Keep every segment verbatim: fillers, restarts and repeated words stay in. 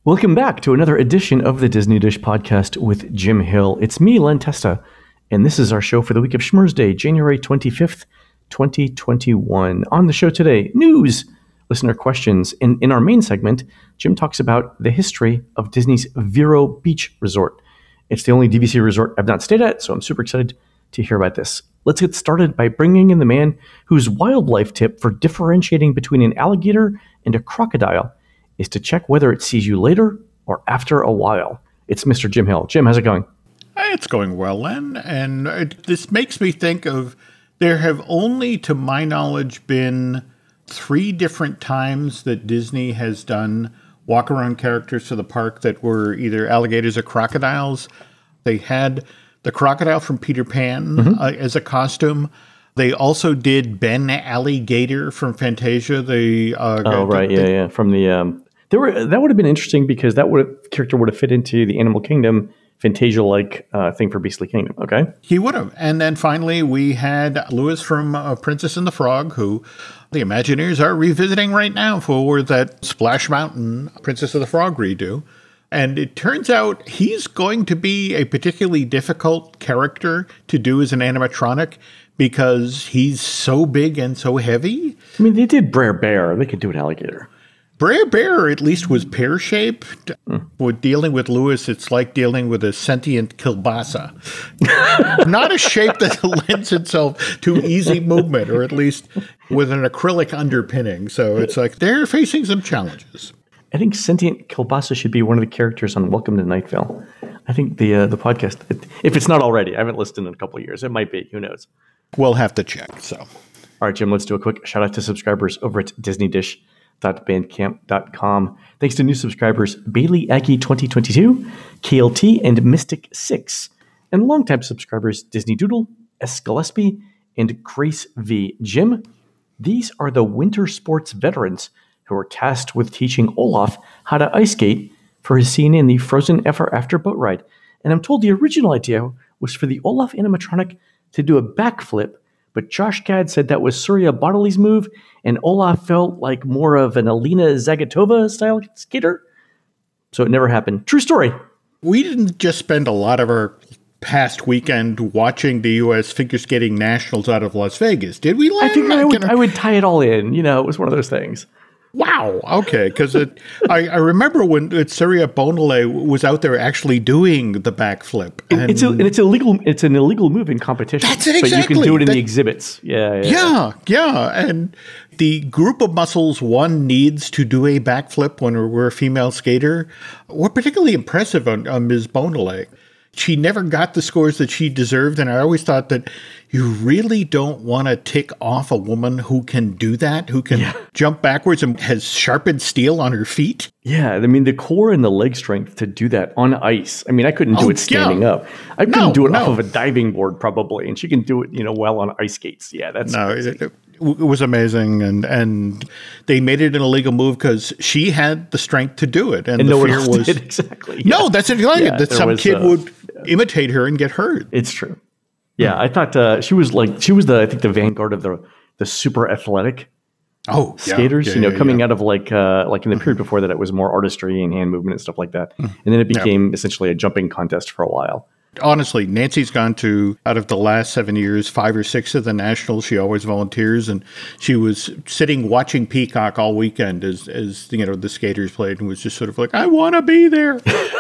Welcome back to another edition of the Disney Dish Podcast with Jim Hill. It's me, Len Testa, and this is our show for the week of Schmurz Day, January twenty-fifth, twenty twenty-one. On the show today, news, listener questions, and in our main segment, Jim talks about the history of Disney's Vero Beach Resort. It's the only D V C resort I've not stayed at, so I'm super excited to hear about this. Let's get started by bringing in the man whose wildlife tip for differentiating between an alligator and a crocodile is to check whether it sees you later or after a while. It's Mister Jim Hill. Jim, how's it going? It's going well, Len. And it, this makes me think of, there have only, to my knowledge, been three different times that Disney has done walk-around characters to the park that were either alligators or crocodiles. They had the crocodile from Peter Pan mm-hmm. uh, as a costume. They also did Ben Alligator from Fantasia. The uh, oh right, the, yeah, yeah, from the um, there were that would have been interesting because that would character would have fit into the Animal Kingdom Fantasia-like uh, thing for Beastly Kingdom. Okay, he would have. And then finally, we had Lewis from uh, Princess and the Frog, who the Imagineers are revisiting right now for that Splash Mountain Princess of the Frog redo. And it turns out he's going to be a particularly difficult character to do as an animatronic because he's so big and so heavy. I mean, they did Brer Bear. They could do an alligator. Brer Bear at least was pear-shaped. Mm. With dealing with Lewis, it's like dealing with a sentient kielbasa. Not a shape that lends itself to easy movement, or at least with an acrylic underpinning. So it's like they're facing some challenges. I think sentient kielbasa should be one of the characters on Welcome to Night Vale. I think the uh, the podcast, if it's not already, I haven't listened in a couple of years. It might be. Who knows? We'll have to check. So, all right, Jim, let's do a quick shout out to subscribers over at disney dish dot bandcamp dot com. Thanks to new subscribers Bailey Aggie twenty twenty-two, K L T, and Mystic six. And longtime subscribers Disney Doodle, S. Gillespie, and Grace V. Jim, these are the winter sports veterans who were tasked with teaching Olaf how to ice skate for his scene in the Frozen Ever After boat ride. And I'm told the original idea was for the Olaf animatronic to do a backflip, but Josh Gad said that was Surya Bodley's move, and Olaf felt like more of an Alina Zagatova style skater. So it never happened. True story. We didn't just spend a lot of our past weekend watching the U S Figure Skating Nationals out of Las Vegas, did we? I think I would, I would tie it all in. You know, it was one of those things. Wow. Okay. Because I, I remember when Surya Bodley was out there actually doing the backflip. And it's a, and it's illegal. It's an illegal move in competition. That's it, exactly. But you can do it in that, the exhibits. Yeah, yeah. Yeah. Yeah. And the group of muscles one needs to do a backflip when we're a female skater were particularly impressive on, on Miz Bodley. She never got the scores that she deserved, and I always thought that you really don't want to tick off a woman who can do that, who can yeah. jump backwards and has sharpened steel on her feet. Yeah, I mean, the core and the leg strength to do that on ice. I mean, I couldn't do oh, it standing yeah. up. I couldn't no, do it no. off of a diving board probably, and she can do it, you know, well on ice skates. Yeah, that's no. It, it, it was amazing, and and they made it an illegal move because she had the strength to do it, and, and the no fear one else was did. Exactly. No, that's exactly yeah, it. That some was, kid uh, would yeah. imitate her and get hurt. It's true. Yeah, I thought uh, she was like she was the I think the vanguard of the the super athletic oh skaters. Yeah, yeah, you know, yeah, coming yeah. out of like uh, like in the period before that, it was more artistry and hand movement and stuff like that, and then it became yeah. essentially a jumping contest for a while. Honestly, Nancy's gone to, out of the last seven years, five or six of the Nationals. She always volunteers, and she was sitting watching Peacock all weekend as, as you know, the skaters played, and was just sort of like, I want to be there.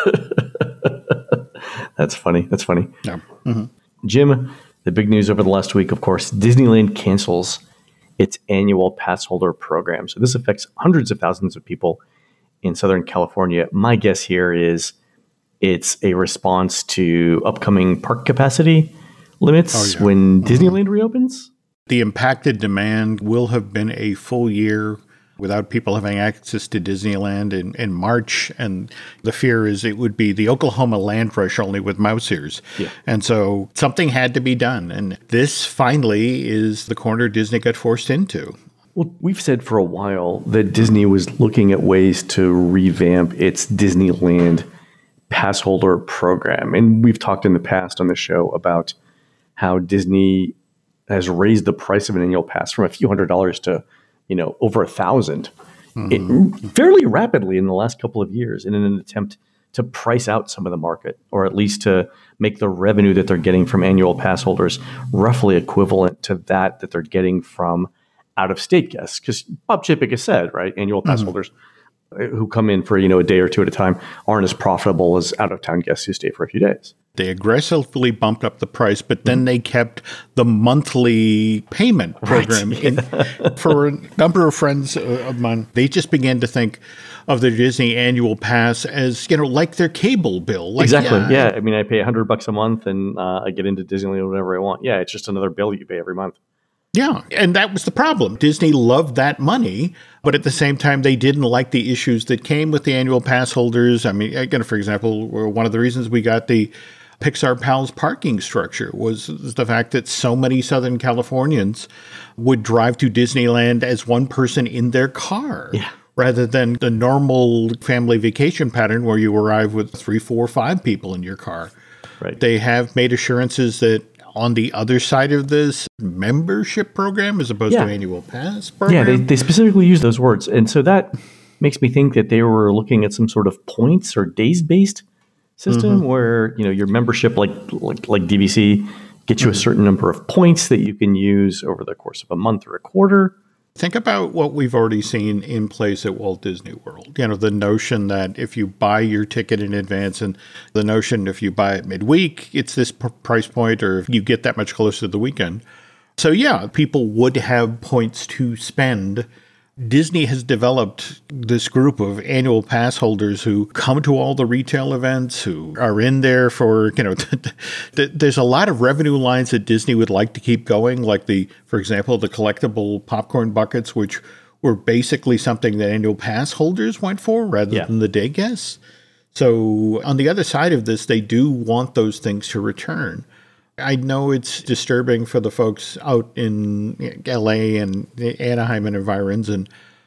That's funny. That's funny. Yeah. Mm-hmm. Jim, the big news over the last week, of course, Disneyland cancels its annual pass holder program. So this affects hundreds of thousands of people in Southern California. My guess here is it's a response to upcoming park capacity limits oh, yeah. when Disneyland reopens. The impacted demand will have been a full year without people having access to Disneyland in, in March. And the fear is it would be the Oklahoma land rush only with mouse ears. Yeah. And so something had to be done. And this finally is the corner Disney got forced into. Well, we've said for a while that Disney was looking at ways to revamp its Disneyland pass holder program. And we've talked in the past on the show about how Disney has raised the price of an annual pass from a few hundred dollars to, you know, over a thousand. mm-hmm. it, fairly rapidly in the last couple of years in an attempt to price out some of the market, or at least to make the revenue that they're getting from annual pass holders roughly equivalent to that that they're getting from out-of-state guests. Because Bob Chapek has said, right, annual pass mm-hmm. holders who come in for, you know, a day or two at a time aren't as profitable as out-of-town guests who stay for a few days. They aggressively bumped up the price, but then mm-hmm. they kept the monthly payment program. Right. Yeah. And for a number of friends of mine, they just began to think of their Disney annual pass as, you know, like their cable bill. Like, exactly. Yeah. yeah. I mean, I pay a hundred bucks a month and uh, I get into Disneyland whenever I want. Yeah, it's just another bill you pay every month. Yeah, and that was the problem. Disney loved that money, but at the same time, they didn't like the issues that came with the annual pass holders. I mean, again, for example, one of the reasons we got the Pixar Pals parking structure was the fact that so many Southern Californians would drive to Disneyland as one person in their car. Yeah. Rather than the normal family vacation pattern where you arrive with three, four, five people in your car. Right. They have made assurances that on the other side of this membership program as opposed yeah. to annual pass program. Yeah, they, they specifically use those words. And so that makes me think that they were looking at some sort of points or days-based system mm-hmm. where, you know, your membership, like, like, like D V C, gets you mm-hmm. a certain number of points that you can use over the course of a month or a quarter. Think about what we've already seen in place at Walt Disney World. You know, the notion that if you buy your ticket in advance and the notion if you buy it midweek, it's this p- price point, or if you get that much closer to the weekend. So yeah, people would have points to spend. Disney has developed this group of annual pass holders who come to all the retail events, who are in there for, you know, there's a lot of revenue lines that Disney would like to keep going, like the, for example, the collectible popcorn buckets, which were basically something that annual pass holders went for rather yeah. than the day guests. So on the other side of this, they do want those things to return. I know it's disturbing for the folks out in L A and Anaheim and environs. And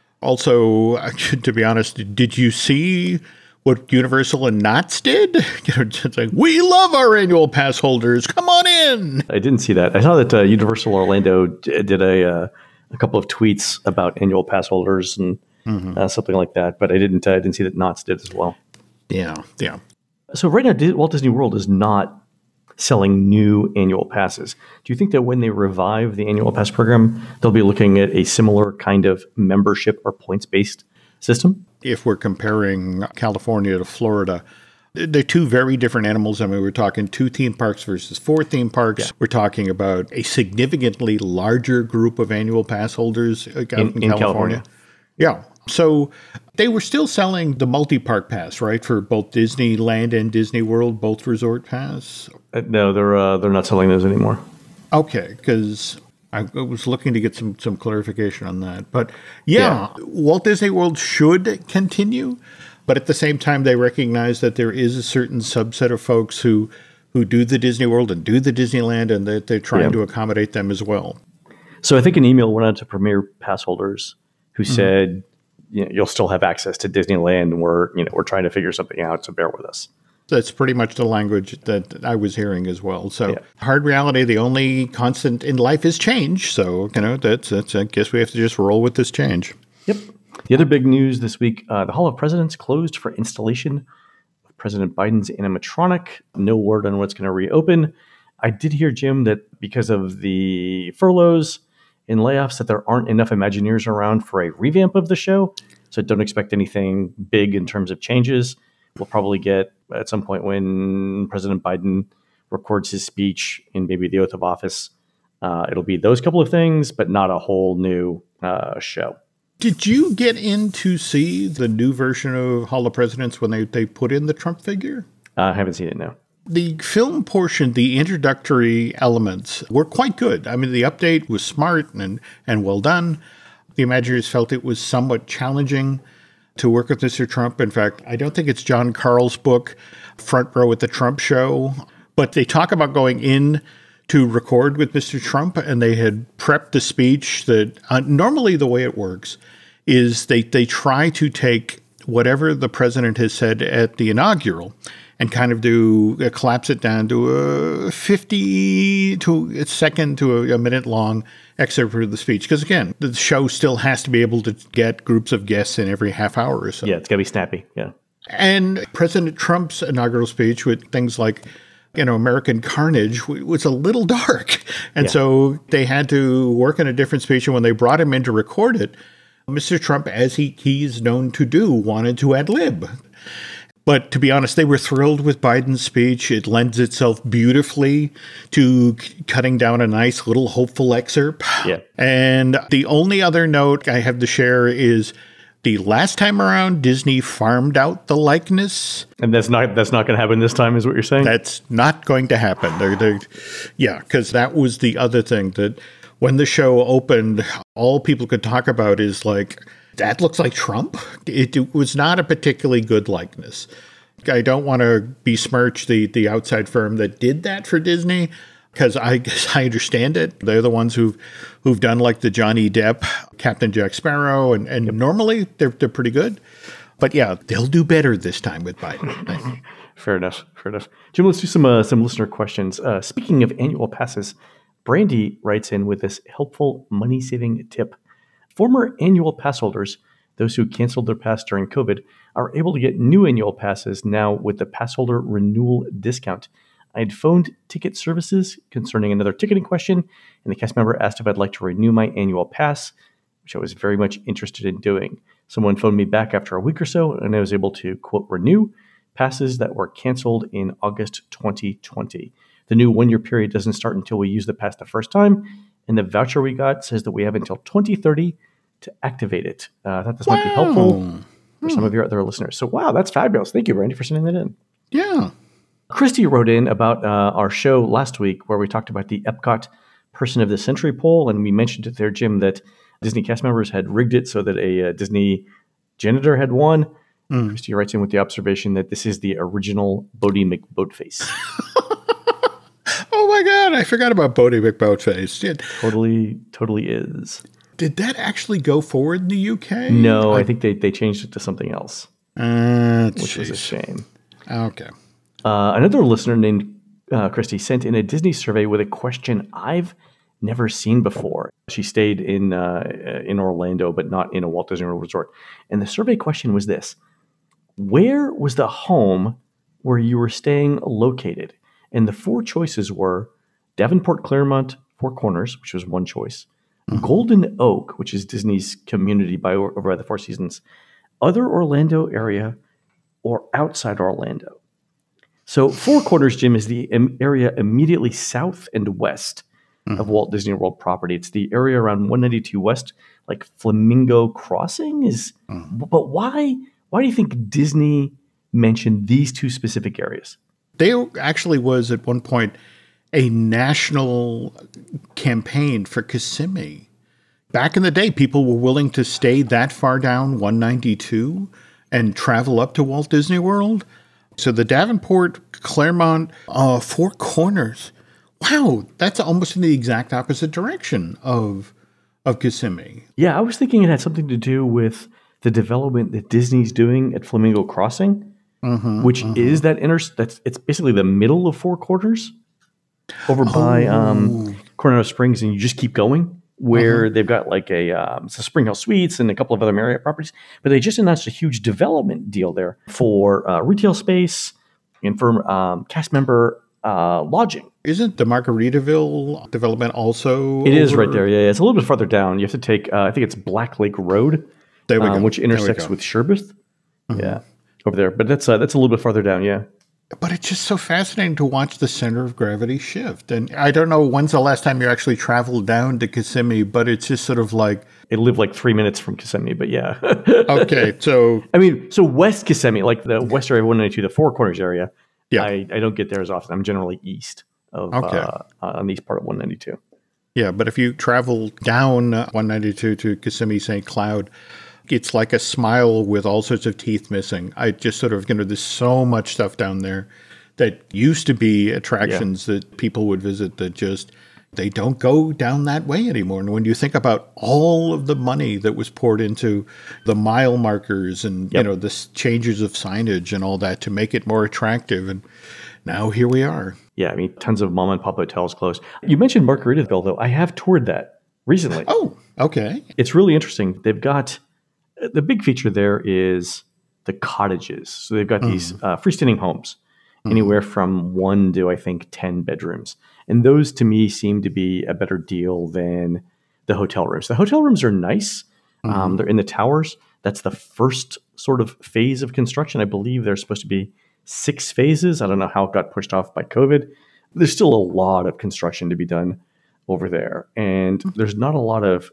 also, to be honest, did you see what Universal and Knott's did? You know, it's like, we love our annual pass holders. Come on in. I didn't see that. I saw that uh, Universal Orlando did a uh, a couple of tweets about annual pass holders and mm-hmm. uh, something like that. But I didn't. Uh, I didn't see that Knott's did as well. Yeah, yeah. So right now, Walt Disney World is not selling new annual passes. Do you think that when they revive the annual pass program, they'll be looking at a similar kind of membership or points-based system? If we're comparing California to Florida, they're two very different animals. I mean, we're talking two theme parks versus four theme parks. Yeah. We're talking about a significantly larger group of annual pass holders out in, in, in California. California. Yeah. So they were still selling the multi-park pass, right, for both Disneyland and Disney World, both resort pass? Uh, no, they're uh, they're not selling those anymore. Okay, because I was looking to get some, some clarification on that. But yeah, yeah, Walt Disney World should continue, but at the same time, they recognize that there is a certain subset of folks who, who do the Disney World and do the Disneyland, and that they're trying yeah. to accommodate them as well. So I think an email went out to Premier pass holders who mm-hmm. said, you know, you'll still have access to Disneyland, and we're, you know, we're trying to figure something out, so bear with us. That's pretty much the language that I was hearing as well. So yeah. hard reality, the only constant in life is change. So, you know, that's, that's, I guess we have to just roll with this change. Yep. The other big news this week, uh, the Hall of Presidents closed for installation of President Biden's animatronic. No word on what's going to reopen. I did hear, Jim, that because of the furloughs and layoffs, that there aren't enough Imagineers around for a revamp of the show. So don't expect anything big in terms of changes. We'll probably get at some point when President Biden records his speech and maybe the oath of office, uh, it'll be those couple of things, but not a whole new uh, show. Did you get in to see the new version of Hall of Presidents when they, they put in the Trump figure? Uh, I haven't seen it, no. The film portion, the introductory elements were quite good. I mean, the update was smart and, and well done. The Imagineers felt it was somewhat challenging to work with Mister Trump. In fact, I don't think it's John Carl's book, Front Row at the Trump Show, but they talk about going in to record with Mister Trump, and they had prepped the speech that uh, normally the way it works is they, they try to take whatever the president has said at the inaugural and kind of do uh, collapse it down to a fifty to a second to a, a minute long excerpt of the speech. Because again, the show still has to be able to get groups of guests in every half hour or so. Yeah, it's got to be snappy. Yeah. And President Trump's inaugural speech with things like, you know, American Carnage was a little dark. And yeah. so they had to work on a different speech. And when they brought him in to record it, Mister Trump, as he, he's known to do, wanted to ad lib. But to be honest, they were thrilled with Biden's speech. It lends itself beautifully to c- cutting down a nice little hopeful excerpt. Yeah. And the only other note I have to share is the last time around, Disney farmed out the likeness. And that's not that's not going to happen this time, is what you're saying? That's not going to happen. They're, they're, yeah, because that was the other thing that when the show opened, all people could talk about is like, that looks like Trump. It, it was not a particularly good likeness. I don't want to besmirch the, the outside firm that did that for Disney, because I guess I understand it. They're the ones who've who've done like the Johnny Depp, Captain Jack Sparrow, and, and yep. normally they're they're pretty good. But yeah, they'll do better this time with Biden. Fair enough. Fair enough. Jim, let's do some uh, some listener questions. Uh, speaking of annual passes, Brandy writes in with this helpful money saving tip. Former annual pass holders, those who canceled their pass during COVID, are able to get new annual passes now with the pass holder renewal discount. I had phoned ticket services concerning another ticketing question, and the cast member asked if I'd like to renew my annual pass, which I was very much interested in doing. Someone phoned me back after a week or so, and I was able to, quote, renew passes that were canceled in August twenty twenty. The new one-year period doesn't start until we use the pass the first time, and the voucher we got says that we have until twenty thirty to activate it. Uh, I thought this wow. might be helpful for hmm. some of your other listeners. So, wow, that's fabulous. Thank you, Brandy, for sending that in. Yeah. Christy wrote in about uh, our show last week where we talked about the Epcot Person of the Century poll, and we mentioned it there, Jim, that Disney cast members had rigged it so that a uh, Disney janitor had won. Mm. Christy writes in with the observation that this is the original Bodie McBoatface. Oh my God, I forgot about Bodie McBoatface. Did, totally, totally is. Did that actually go forward in the U K? No, I, I think they, they changed it to something else, uh, which geez. was a shame. Okay. Uh, another listener named uh, Christy sent in a Disney survey with a question I've never seen before. She stayed in uh, in Orlando, but not in a Walt Disney World resort. And the survey question was this: where was the home where you were staying located? And the four choices were Davenport Claremont Four Corners, which was one choice, mm-hmm. Golden Oak, which is Disney's community by over by the Four Seasons, other Orlando area, or outside Orlando. So Four Corners, Jim, is the area immediately south and west mm-hmm. of Walt Disney World property. It's the area around one ninety-two West, like Flamingo Crossing is. Mm-hmm. But why? Why do you think Disney mentioned these two specific areas? There actually was at one point a national campaign for Kissimmee. Back in the day, people were willing to stay that far down one ninety-two and travel up to Walt Disney World. So the Davenport, Claremont, uh, Four Corners. Wow, that's almost in the exact opposite direction of of Kissimmee. Yeah, I was thinking it had something to do with the development that Disney's doing at Flamingo Crossing. Mm-hmm, which mm-hmm. is that inter that's it's basically the middle of Four Corners over by oh. um, Coronado Springs, and you just keep going where uh-huh. they've got like a um, Spring Hill Suites and a couple of other Marriott properties, but they just announced a huge development deal there for uh, retail space and for um, cast member uh, lodging. Isn't the Margaritaville development also? It over? is right there. Yeah, it's a little bit farther down. You have to take uh, I think it's Black Lake Road, there we um, go. which intersects with Sherbeth. Mm-hmm. Yeah. Over there, but that's uh, that's a little bit farther down, yeah. But it's just so fascinating to watch the center of gravity shift. And I don't know when's the last time you actually traveled down to Kissimmee, but it's just sort of like... It lived like three minutes from Kissimmee, but yeah. Okay, so... I mean, so West Kissimmee, like the west area of one ninety-two, the Four Corners area, yeah. I, I don't get there as often. I'm generally east of okay. uh, on the east part of one ninety-two. Yeah, but if you travel down one ninety-two to Kissimmee Saint Cloud... It's like a smile with all sorts of teeth missing. I just sort of, you know, there's so much stuff down there that used to be attractions yeah. that people would visit that just they don't go down that way anymore. And when you think about all of the money that was poured into the mile markers and, yep. you know, the changes of signage and all that to make it more attractive. And now here we are. Yeah, I mean, tons of mom and pop hotels closed. You mentioned Margaritaville, though. I have toured that recently. Oh, okay. It's really interesting. They've got, the big feature there is the cottages. So they've got mm. these uh, freestanding homes, mm. anywhere from one to, I think, ten bedrooms. And those, to me, seem to be a better deal than the hotel rooms. The hotel rooms are nice. Mm-hmm. Um, they're in the towers. That's the first sort of phase of construction. I believe there's supposed to be six phases. I don't know how it got pushed off by COVID. There's still a lot of construction to be done over there. And mm-hmm. there's not a lot of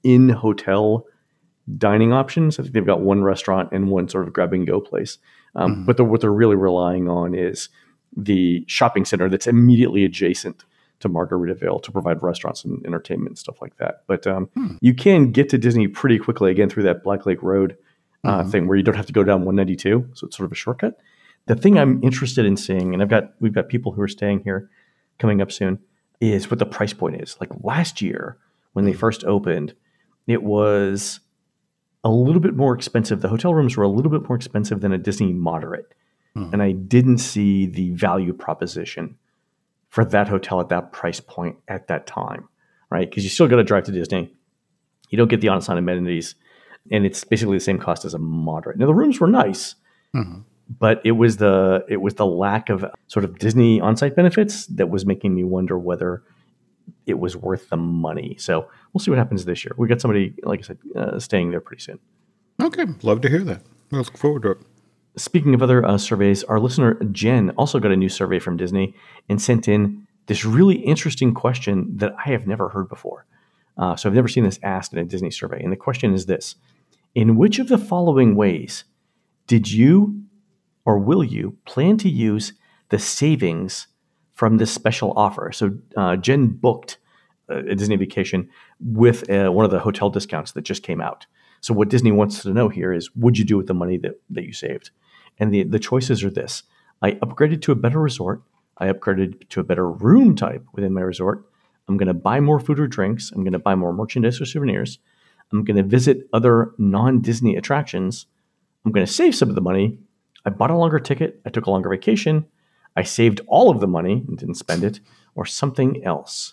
in-hotel dining options. I think they've got one restaurant and one sort of grab-and-go place. Um, mm-hmm. But the, what they're really relying on is the shopping center that's immediately adjacent to Margaritaville to provide restaurants and entertainment and stuff like that. But um, hmm. you can get to Disney pretty quickly, again, through that Black Lake Road uh, mm-hmm. thing where you don't have to go down one ninety-two. So it's sort of a shortcut. The thing I'm interested in seeing, and I've got we've got people who are staying here coming up soon, is what the price point is. Like last year when they first opened, it was a little bit more expensive. The hotel rooms were a little bit more expensive than a Disney Moderate. And I didn't see the value proposition for that hotel at that price point at that time, right? Because you still got to drive to Disney. You don't get the on-site amenities, and it's basically the same cost as a Moderate. Now, the rooms were nice, mm-hmm. but it was the it was the lack of sort of Disney on-site benefits that was making me wonder whether it was worth the money. So we'll see what happens this year. We got somebody, like I said, uh, staying there pretty soon. Okay, love to hear that. We'll look forward to it. Speaking of other uh, surveys, our listener Jen also got a new survey from Disney and sent in this really interesting question that I have never heard before. Uh, so I've never seen this asked in a Disney survey. And the question is this: in which of the following ways did you or will you plan to use the savings from this special offer? So uh, Jen booked a Disney vacation with uh, one of the hotel discounts that just came out. So what Disney wants to know here is, would you do with the money that, that you saved? And the, the choices are this: I upgraded to a better resort. I upgraded to a better room type within my resort. I'm going to buy more food or drinks. I'm going to buy more merchandise or souvenirs. I'm going to visit other non-Disney attractions. I'm going to save some of the money. I bought a longer ticket. I took a longer vacation. I saved all of the money and didn't spend it, or something else.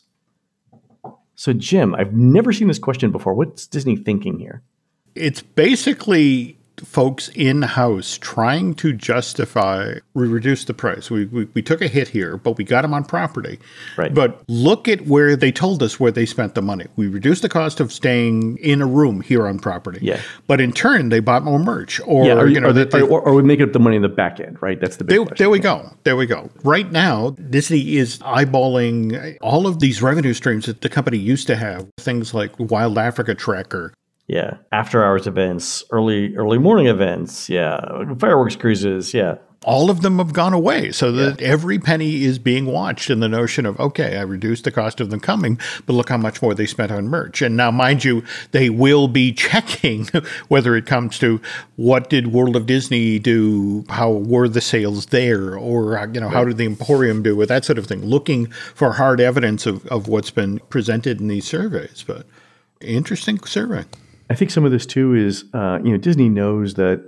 So, Jim, I've never seen this question before. What's Disney thinking here? It's basically folks in-house trying to justify, we reduced the price. We, we we took a hit here, but we got them on property. Right. But look at where they told us where they spent the money. We reduced the cost of staying in a room here on property. Yeah. But in turn, they bought more merch. Or, yeah, or, you know, or, they, they, or, or we make up the money in the back end, right? That's the big there, question. There we go. There we go. Right now, Disney is eyeballing all of these revenue streams that the company used to have. Things like Wild Africa Tracker. Yeah, after hours events, early early morning events, yeah, fireworks cruises, yeah. All of them have gone away, so that yeah. every penny is being watched in the notion of, okay, I reduced the cost of them coming, but look how much more they spent on merch. And now, mind you, they will be checking whether it comes to what did World of Disney do, how were the sales there, or you know, right. how did the Emporium do with that sort of thing, looking for hard evidence of, of what's been presented in these surveys. But interesting survey. I think some of this too is, uh, you know, Disney knows that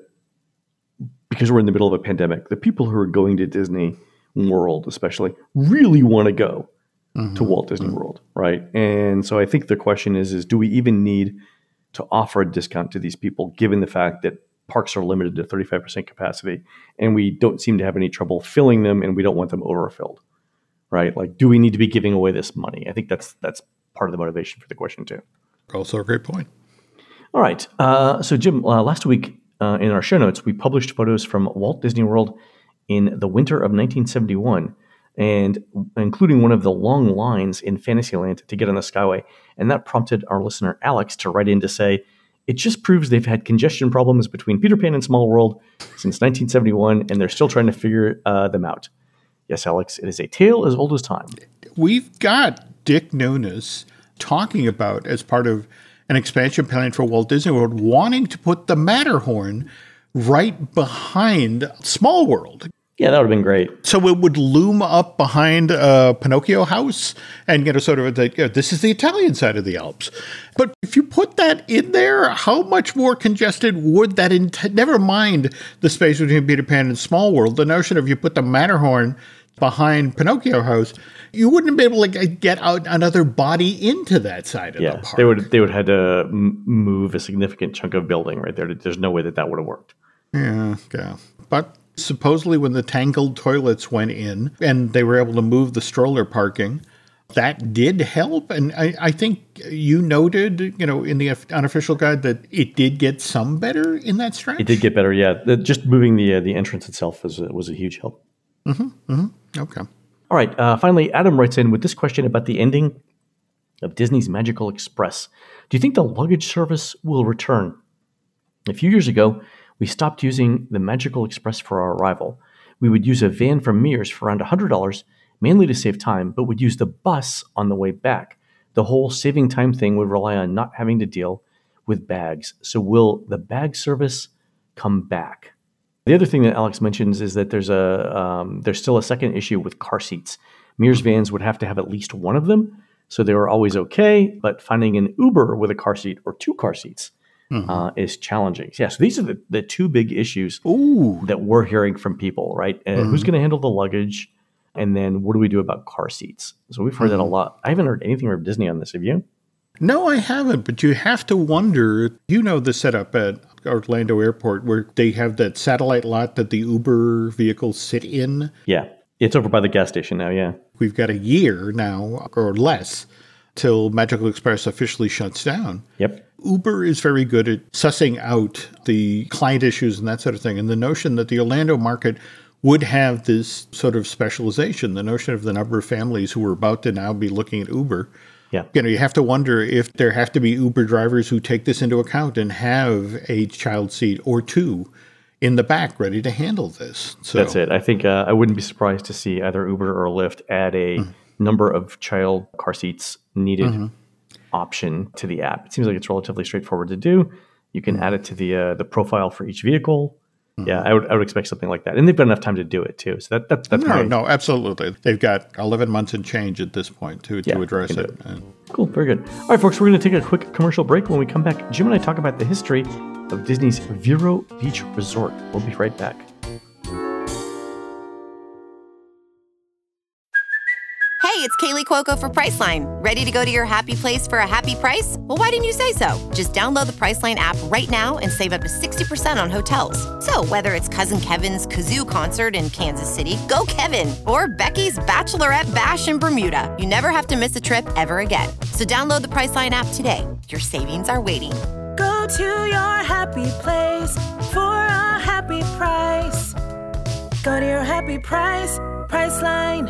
because we're in the middle of a pandemic, the people who are going to Disney World, especially, really want to go mm-hmm. to Walt Disney mm-hmm. World, right? And so I think the question is, is do we even need to offer a discount to these people, given the fact that parks are limited to thirty-five percent capacity, and we don't seem to have any trouble filling them, and we don't want them overfilled, right? Like, do we need to be giving away this money? I think that's that's part of the motivation for the question too. Also a great point. All right. Uh, so, Jim, uh, last week uh, in our show notes, we published photos from Walt Disney World in the winter of nineteen seventy-one, and including one of the long lines in Fantasyland to get on the Skyway. And that prompted our listener, Alex, to write in to say, it just proves they've had congestion problems between Peter Pan and Small World since nineteen seventy-one, and they're still trying to figure uh, them out. Yes, Alex, it is a tale as old as time. We've got Dick Nunes talking about, as part of an expansion plan for Walt Disney World, wanting to put the Matterhorn right behind Small World. Yeah, that would have been great. So it would loom up behind a Pinocchio house and, you know, sort of, the, you know, this is the Italian side of the Alps. But if you put that in there, how much more congested would that, in- never mind the space between Peter Pan and Small World, the notion of you put the Matterhorn behind Pinocchio house, you wouldn't be able to get out another body into that side of yeah, the park. They would they would have had to m- move a significant chunk of building right there. There's no way that that would have worked. Yeah, yeah. But supposedly when the Tangled toilets went in and they were able to move the stroller parking, that did help. And I, I think you noted, you know, in the unofficial guide that it did get some better in that stretch. It did get better, yeah. The, just moving the uh, the entrance itself was, uh, was a huge help. Mm-hmm, mm-hmm. Okay. All right. Uh, finally, Adam writes in with this question about the ending of Disney's Magical Express. Do you think the luggage service will return? A few years ago, we stopped using the Magical Express for our arrival. We would use a van from Mears for around one hundred dollars, mainly to save time, but would use the bus on the way back. The whole saving time thing would rely on not having to deal with bags. So will the bag service come back? The other thing that Alex mentions is that there's a um, there's still a second issue with car seats. Mears vans would have to have at least one of them, so they were always okay, but finding an Uber with a car seat or two car seats mm-hmm. uh, is challenging. Yeah, so these are the, the two big issues Ooh. that we're hearing from people, right? Uh, mm-hmm. Who's going to handle the luggage? And then what do we do about car seats? So we've heard mm-hmm. that a lot. I haven't heard anything from Disney on this. Have you? No, I haven't, but you have to wonder, you know the setup at Orlando Airport where they have that satellite lot that the Uber vehicles sit in. Yeah, it's over by the gas station now, yeah. We've got a year now, or less, till Magical Express officially shuts down. Yep. Uber is very good at sussing out the client issues and that sort of thing. And the notion that the Orlando market would have this sort of specialization, the notion of the number of families who are about to now be looking at Uber. Yeah. You know, you have to wonder if there have to be Uber drivers who take this into account and have a child seat or two in the back ready to handle this. So that's it. I think uh, I wouldn't be surprised to see either Uber or Lyft add a mm-hmm. number of child car seats needed mm-hmm. option to the app. It seems like it's relatively straightforward to do. You can mm-hmm. add it to the uh, the profile for each vehicle. Yeah, I would I would expect something like that. And they've got enough time to do it, too. So that, that that's No, my, no, absolutely. They've got eleven months and change at this point to, yeah, to address it. it. Cool, very good. All right, folks, we're going to take a quick commercial break. When we come back, Jim and I talk about the history of Disney's Vero Beach Resort. We'll be right back. Hey, it's Kaylee Cuoco for Priceline. Ready to go to your happy place for a happy price? Well, why didn't you say so? Just download the Priceline app right now and save up to sixty percent on hotels. So whether it's Cousin Kevin's Kazoo Concert in Kansas City, go Kevin, or Becky's Bachelorette Bash in Bermuda, you never have to miss a trip ever again. So download the Priceline app today. Your savings are waiting. Go to your happy place for a happy price. Go to your happy price, Priceline.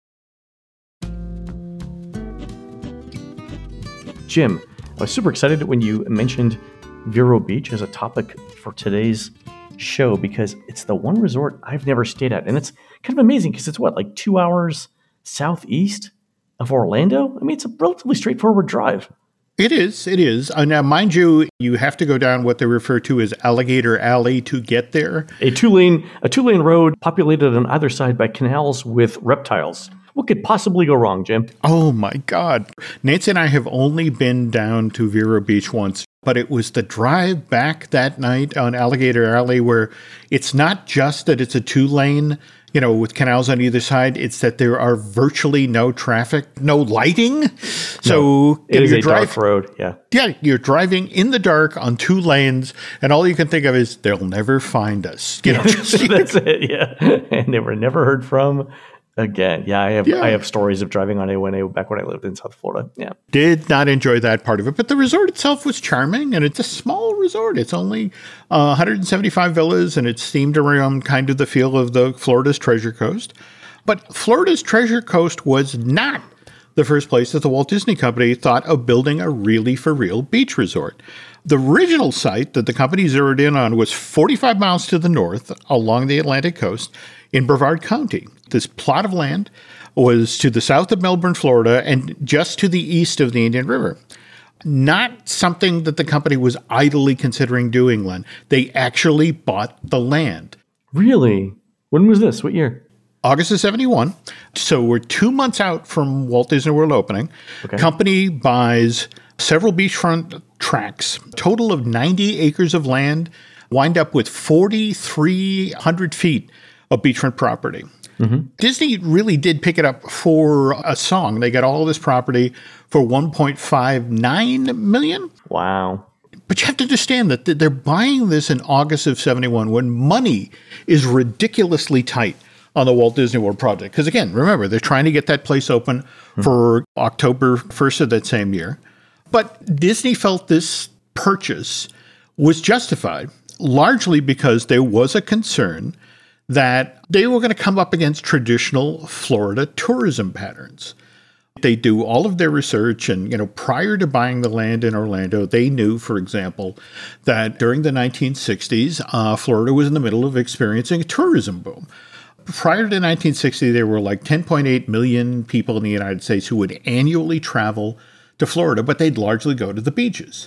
Jim, I was super excited when you mentioned Vero Beach as a topic for today's show because it's the one resort I've never stayed at. And it's kind of amazing because it's what, like two hours southeast of Orlando? I mean, it's a relatively straightforward drive. It is. It is. Uh, now, mind you, you have to go down what they refer to as Alligator Alley to get there. A two-lane, a two-lane road populated on either side by canals with reptiles. What could possibly go wrong, Jim? Oh, my God. Nancy and I have only been down to Vero Beach once, but it was the drive back that night on Alligator Alley where it's not just that it's a two-lane, you know, with canals on either side. It's that there are virtually no traffic, no lighting. So no, it is a drive, dark road, yeah. Yeah, you're driving in the dark on two lanes, and all you can think of is, they'll never find us. You know, just, that's it, yeah. And they were never heard from. Again, yeah, I have yeah. I have stories of driving on A one A back when I lived in South Florida. Yeah, did not enjoy that part of it, but the resort itself was charming, and it's a small resort. It's only uh, one hundred seventy-five villas, and it's themed around kind of the feel of the Florida's Treasure Coast. But Florida's Treasure Coast was not the first place that the Walt Disney Company thought of building a really for real beach resort. The original site that the company zeroed in on was forty-five miles to the north along the Atlantic coast in Brevard County. This plot of land was to the south of Melbourne, Florida, and just to the east of the Indian River. Not something that the company was idly considering doing, Len. They actually bought the land. Really? When was this? What year? August of seventy-one. So we're two months out from Walt Disney World opening. Okay. Company buys several beachfront tracts, total of ninety acres of land, wind up with four thousand three hundred feet of beachfront property. Mm-hmm. Disney really did pick it up for a song. They got all of this property for one point five nine million dollars. Wow. But you have to understand that they're buying this in August of seventy-one when money is ridiculously tight on the Walt Disney World project. Because again, remember, they're trying to get that place open mm-hmm. for October first of that same year. But Disney felt this purchase was justified, largely because there was a concern that they were going to come up against traditional Florida tourism patterns. They do all of their research, and you know, prior to buying the land in Orlando, they knew, for example, that during the nineteen sixties, uh, Florida was in the middle of experiencing a tourism boom. Prior to nineteen sixty, there were like ten point eight million people in the United States who would annually travel to Florida, but they'd largely go to the beaches.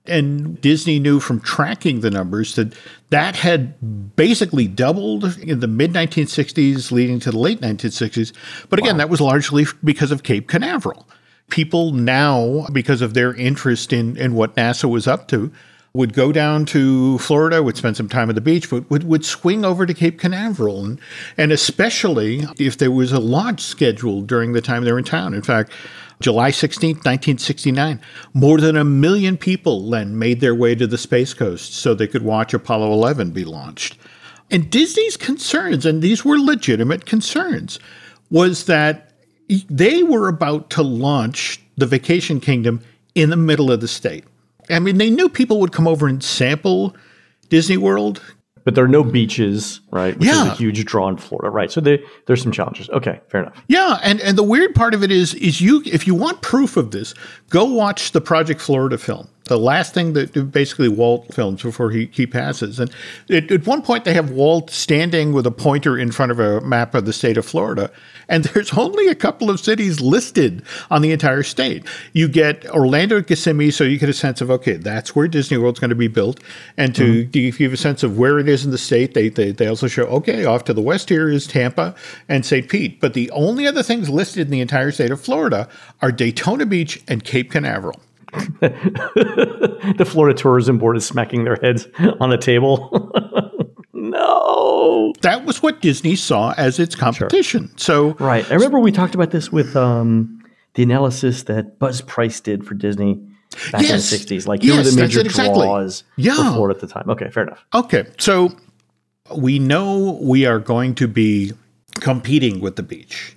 And Disney knew from tracking the numbers that that had basically doubled in the mid nineteen sixties, leading to the late nineteen sixties. But again, wow. that was largely because of Cape Canaveral. People now, because of their interest in, in what NASA was up to, would go down to Florida, would spend some time at the beach, but would, would swing over to Cape Canaveral. And, and especially if there was a launch scheduled during the time they were in town. In fact, July sixteenth, nineteen sixty-nine, more than a million people then made their way to the Space Coast so they could watch Apollo eleven be launched. And Disney's concerns, and these were legitimate concerns, was that they were about to launch the Vacation Kingdom in the middle of the state. I mean, they knew people would come over and sample Disney World. But there are no beaches, right? Which yeah. is a huge draw in Florida, right? So they, there's some challenges. Okay, fair enough. Yeah, and, and the weird part of it is, is you if you want proof of this, go watch the Project Florida film, the last thing that basically Walt films before he, he passes. And it, at one point, they have Walt standing with a pointer in front of a map of the state of Florida, and there's only a couple of cities listed on the entire state. You get Orlando and Kissimmee, so you get a sense of, okay, that's where Disney World's going to be built. And to mm-hmm. give you a sense of where it is in the state, they, they they also show, okay, off to the west here is Tampa and Saint Pete. But the only other things listed in the entire state of Florida are Daytona Beach and Cape Canaveral. The Florida Tourism Board is smacking their heads on the table. No. That was what Disney saw as its competition. Sure. So right. I remember we talked about this with um, the analysis that Buzz Price did for Disney back yes. in the sixties. Like, here yes, were the major exactly. draws yeah. for Florida at the time. Okay, fair enough. Okay, so we know we are going to be competing with the beach.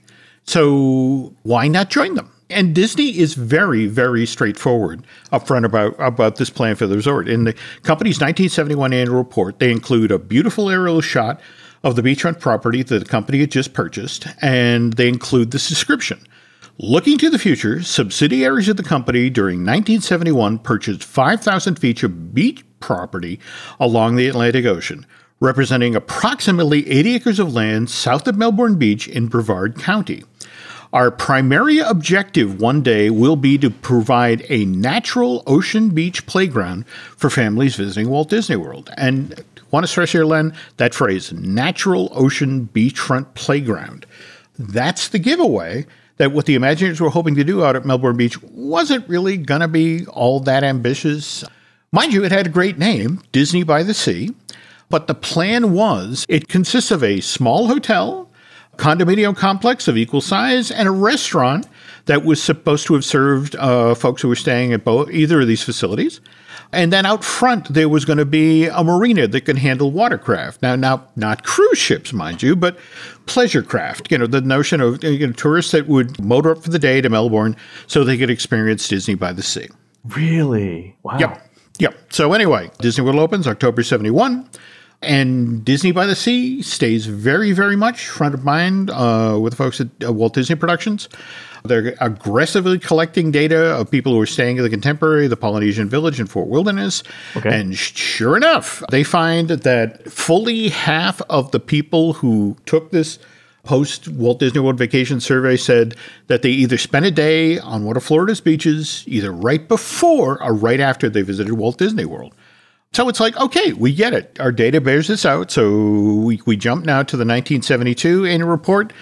So why not join them? And Disney is very, very straightforward upfront about, about this plan for the resort. In the company's nineteen seventy-one annual report, they include a beautiful aerial shot of the beachfront property that the company had just purchased, and they include this description. Looking to the future, subsidiaries of the company during nineteen seventy-one purchased five thousand feet of beach property along the Atlantic Ocean, representing approximately eighty acres of land south of Melbourne Beach in Brevard County. Our primary objective one day will be to provide a natural ocean beach playground for families visiting Walt Disney World. And I want to stress here, Len, that phrase, natural ocean beachfront playground. That's the giveaway that what the Imagineers were hoping to do out at Melbourne Beach wasn't really going to be all that ambitious. Mind you, it had a great name, Disney by the Sea. But the plan was it consists of a small hotel, condominium complex of equal size, and a restaurant that was supposed to have served uh, folks who were staying at both either of these facilities. And then out front, there was going to be a marina that could handle watercraft. Now, now, not cruise ships, mind you, but pleasure craft. You know, the notion of you know, tourists that would motor up for the day to Melbourne so they could experience Disney by the Sea. Really? Wow. Yep. Yep. So anyway, Disney World opens October seventy-one. And Disney by the Sea stays very, very much front of mind uh, with the folks at uh, Walt Disney Productions. They're aggressively collecting data of people who are staying at the Contemporary, the Polynesian Village, and Fort Wilderness. Okay. And sure enough, they find that fully half of the people who took this post-Walt Disney World Vacation survey said that they either spent a day on one of Florida's beaches, either right before or right after they visited Walt Disney World. So it's like, okay, we get it. Our data bears this out. So we, we jump now to the nineteen seventy-two annual report,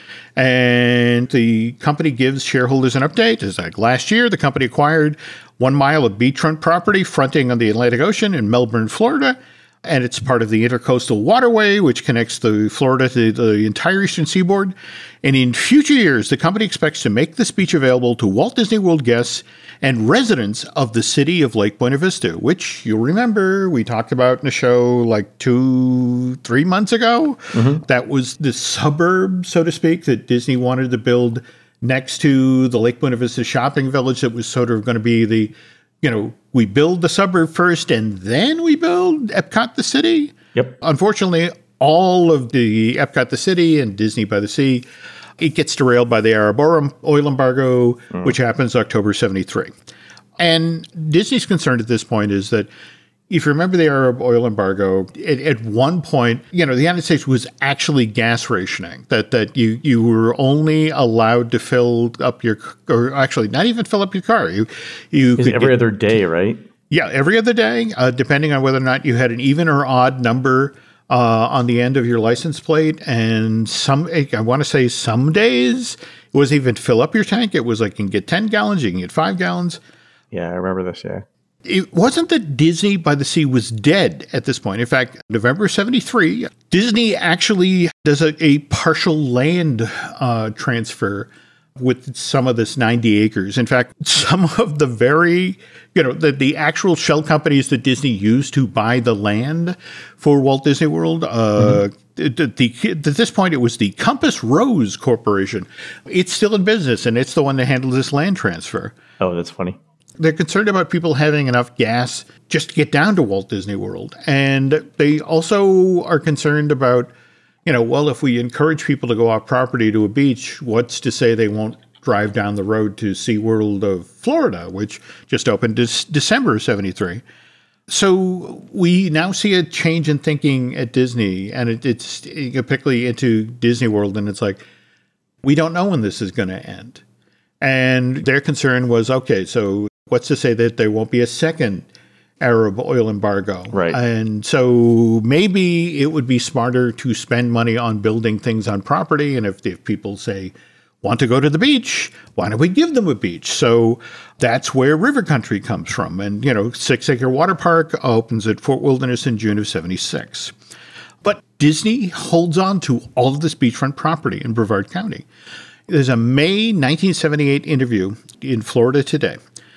and the company gives shareholders an update. It's like last year, the company acquired one mile of beachfront property fronting on the Atlantic Ocean in Melbourne, Florida. And it's part of the Intercoastal Waterway, which connects the Florida to the entire eastern seaboard. And in future years, the company expects to make this beach available to Walt Disney World guests and residents of the city of Lake Buena Vista, which you'll remember we talked about in a show like two, three months ago. Mm-hmm. That was the suburb, so to speak, that Disney wanted to build next to the Lake Buena Vista shopping village that was sort of going to be the, you know, we build the suburb first and then we build Epcot the city. Yep. Unfortunately, all of the Epcot the city and Disney by the Sea, it gets derailed by the Arab oil embargo, mm. which happens October seventy-three. And Disney's concern at this point is that if you remember the Arab oil embargo, at, at one point, you know, the United States was actually gas rationing, that that you, you were only allowed to fill up your, or actually not even fill up your car. You, you could every get, other day, right? Yeah, every other day, uh, depending on whether or not you had an even or odd number uh, on the end of your license plate. And some, I want to say some days, it wasn't even fill up your tank. It was like you can get ten gallons, you can get five gallons. Yeah, I remember this, yeah. It wasn't that Disney by the Sea was dead at this point. In fact, November seventy-three, Disney actually does a, a partial land uh, transfer with some of this ninety acres. In fact, some of the very, you know, the, the actual shell companies that Disney used to buy the land for Walt Disney World, uh, mm-hmm. the, the, at this point, it was the Compass Rose Corporation. It's still in business, and it's the one that handles this land transfer. Oh, that's funny. They're concerned about people having enough gas just to get down to Walt Disney World. And they also are concerned about, you know, well, if we encourage people to go off property to a beach, what's to say they won't drive down the road to SeaWorld of Florida, which just opened this December seventy-three. So we now see a change in thinking at Disney, and it, it's particularly into Disney World. And it's like, we don't know when this is going to end. And their concern was, okay, so what's to say that there won't be a second Arab oil embargo? Right. And so maybe it would be smarter to spend money on building things on property. And if, if people say, want to go to the beach, why don't we give them a beach? So that's where River Country comes from. And, you know, Six Acre Water Park opens at Fort Wilderness in June of seventy-six. But Disney holds on to all of this beachfront property in Brevard County. There's a May nineteen seventy-eight interview in Florida Today.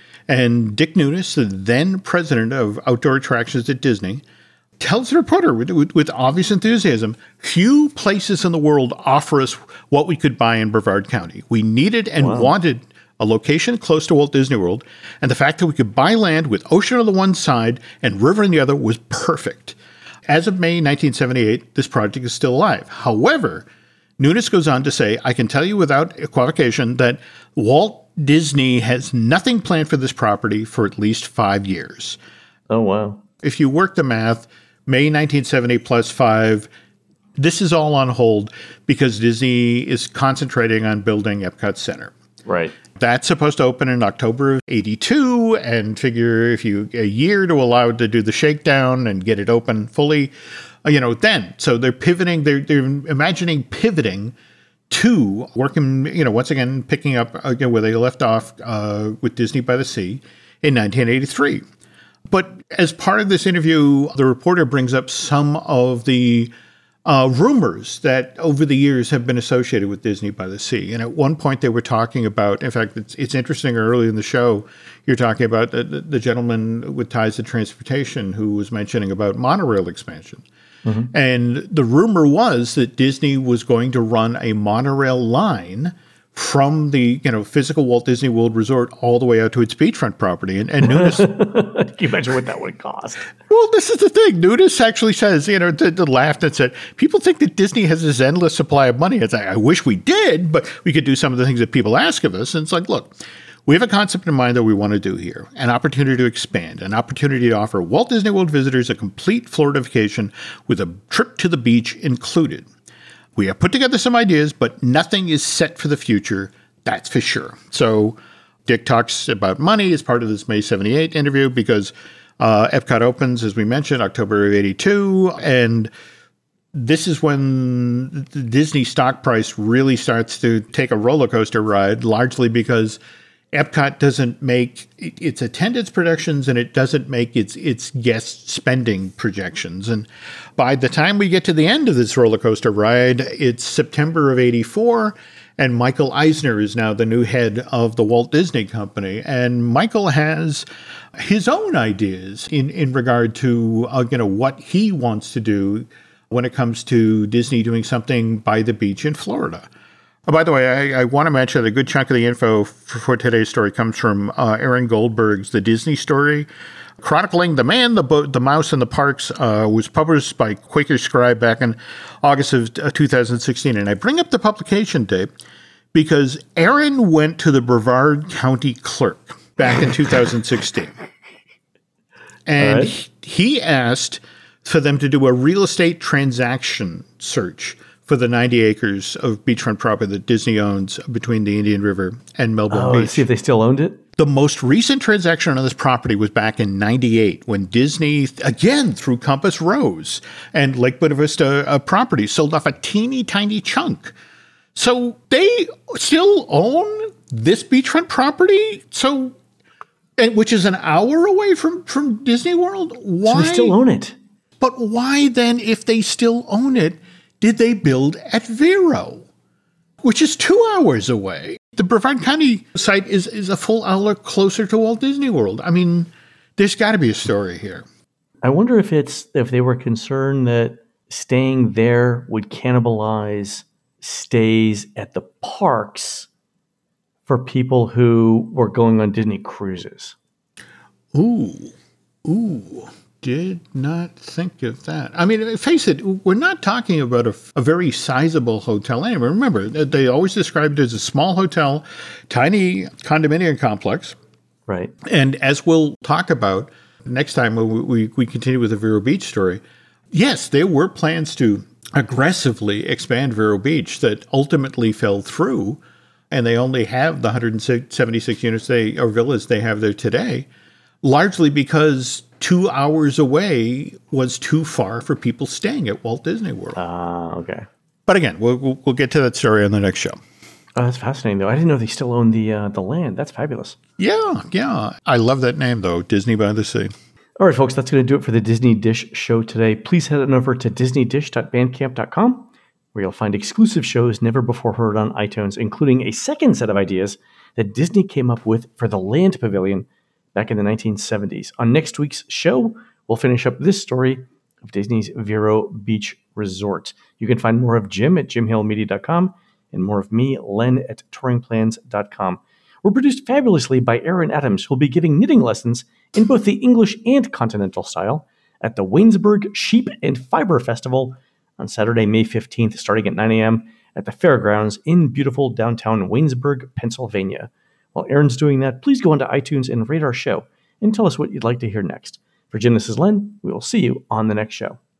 And Dick Nunis, the then president of outdoor attractions at Disney, tells the reporter with, with, with obvious enthusiasm, few places in the world offer us what we could buy in Brevard County. We needed and wow. wanted a location close to Walt Disney World, and the fact that we could buy land with ocean on the one side and river on the other was perfect. As of May nineteen seventy-eight, this project is still alive. However, Nunis goes on to say, I can tell you without equivocation that Walt Disney has nothing planned for this property for at least five years. Oh, wow. If you work the math, May nineteen seventy plus five, this is all on hold because Disney is concentrating on building Epcot Center. Right. That's supposed to open in October of eighty-two, and figure if you a year to allow it to do the shakedown and get it open fully, you know, then. So they're pivoting, they're, they're imagining pivoting to working, you know, once again, picking up again where they left off uh, with Disney by the Sea in nineteen eighty-three. But as part of this interview, the reporter brings up some of the uh, rumors that over the years have been associated with Disney by the Sea. And at one point they were talking about, in fact, it's, it's interesting early in the show, you're talking about the, the, the gentleman with ties to transportation who was mentioning about monorail expansion. Mm-hmm. And the rumor was that Disney was going to run a monorail line from the, you know, physical Walt Disney World Resort all the way out to its beachfront property. And, and Nunis... Can you imagine what that would cost? Well, this is the thing. Nunis actually says, you know, to, to laughed and said, people think that Disney has this endless supply of money. It's like, I wish we did, but we could do some of the things that people ask of us. And it's like, look, we have a concept in mind that we want to do here, an opportunity to expand, an opportunity to offer Walt Disney World visitors a complete Florida vacation with a trip to the beach included. We have put together some ideas, but nothing is set for the future, that's for sure. So Dick talks about money as part of this May seventy-eight interview because Uh, Epcot opens, as we mentioned, October of eighty-two, and this is when the Disney stock price really starts to take a roller coaster ride, largely because Epcot doesn't make its attendance projections and it doesn't make its its guest spending projections. And by the time we get to the end of this roller coaster ride, it's September of eighty-four, and Michael Eisner is now the new head of the Walt Disney Company. And Michael has his own ideas in, in regard to uh, you know what he wants to do when it comes to Disney doing something by the beach in Florida. Oh, by the way, I, I want to mention that a good chunk of the info for, for today's story comes from uh, Aaron Goldberg's The Disney Story, chronicling The Man, the, Bo- the Mouse, and the Parks, uh, was published by Quaker Scribe back in August of uh, two thousand sixteen. And I bring up the publication date because Aaron went to the Brevard County Clerk back in two thousand sixteen. And right. he, he asked for them to do a real estate transaction search for the ninety acres of beachfront property that Disney owns between the Indian River and Melbourne oh, Beach. To see if they still owned it? The most recent transaction on this property was back in ninety-eight when Disney, again through Compass Rose and Lake Buena Vista uh, property, sold off a teeny tiny chunk. So they still own this beachfront property? So, and, which is an hour away from, from Disney World? Why? So they still own it. But why then, if they still own it, did they build at Vero, which is two hours away? The Brevard County site is, is a full hour closer to Walt Disney World. I mean, there's got to be a story here. I wonder if it's if they were concerned that staying there would cannibalize stays at the parks for people who were going on Disney cruises. Ooh, ooh. Did not think of that. I mean, face it, we're not talking about a, a very sizable hotel anymore. Remember, they always described it as a small hotel, tiny condominium complex. Right. And as we'll talk about next time when we, we continue with the Vero Beach story, yes, there were plans to aggressively expand Vero Beach that ultimately fell through, and they only have the one hundred seventy-six units they or villas they have there today, largely because two hours away was too far for people staying at Walt Disney World. Ah, uh, okay. But again, we'll, we'll we'll get to that story on the next show. Oh, that's fascinating, though. I didn't know they still own the uh, the land. That's fabulous. Yeah, yeah. I love that name, though, Disney by the Sea. All right, folks, that's going to do it for the Disney Dish show today. Please head on over to disney dish dot bandcamp dot com, where you'll find exclusive shows never before heard on iTunes, including a second set of ideas that Disney came up with for the Land Pavilion back in the nineteen seventies. On next week's show, we'll finish up this story of Disney's Vero Beach Resort. You can find more of Jim at jim hill media dot com and more of me, Len, at touring plans dot com. We're produced fabulously by Aaron Adams, who will be giving knitting lessons in both the English and continental style at the Waynesburg Sheep and Fiber Festival on Saturday, May fifteenth, starting at nine a.m. at the Fairgrounds in beautiful downtown Waynesburg, Pennsylvania. While Aaron's doing that, please go onto iTunes and rate our show and tell us what you'd like to hear next. For Jim, this is Len. We will see you on the next show.